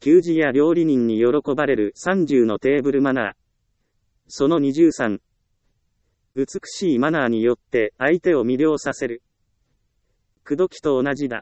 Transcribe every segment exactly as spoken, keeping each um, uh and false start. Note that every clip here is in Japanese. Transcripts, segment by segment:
給仕や料理人に喜ばれるさんじゅうのテーブルマナー。そのにじゅうさん。美しいマナーによって相手を魅了させる。口説きと同じだ。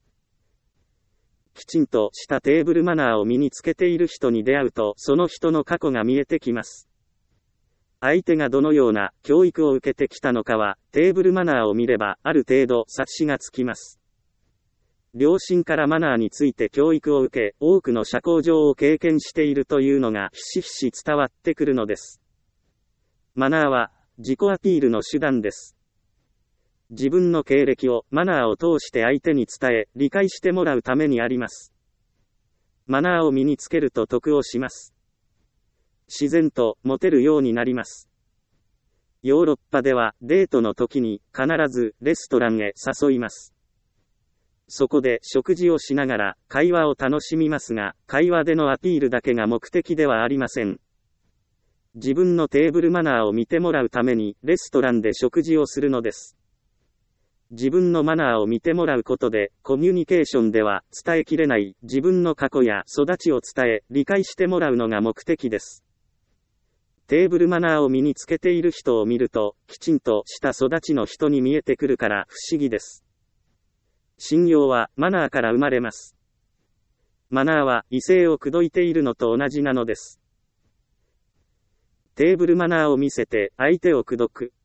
きちんとしたテーブルマナーを身につけている人に出会うと、その人の過去が見えてきます。相手がどのような教育を受けてきたのかは、テーブルマナーを見れば、ある程度察しがつきます。両親からマナーについて教育を受け、多くの社交上を経験しているというのがひしひし伝わってくるのです。マナーは、自己アピールの手段です。自分の経歴をマナーを通して相手に伝え、理解してもらうためにあります。マナーを身につけると得をします。自然とモテるようになります。ヨーロッパではデートの時に必ずレストランへ誘います。そこで食事をしながら会話を楽しみますが、会話でのアピールだけが目的ではありません。自分のテーブルマナーを見てもらうためにレストランで食事をするのです。自分のマナーを見てもらうことで、コミュニケーションでは伝えきれない自分の過去や育ちを伝え、理解してもらうのが目的です。テーブルマナーを身につけている人を見ると、きちんとした育ちの人に見えてくるから不思議です。信用はマナーから生まれます。マナーは異性を口説いているのと同じなのです。テーブルマナーを見せて相手を口説く。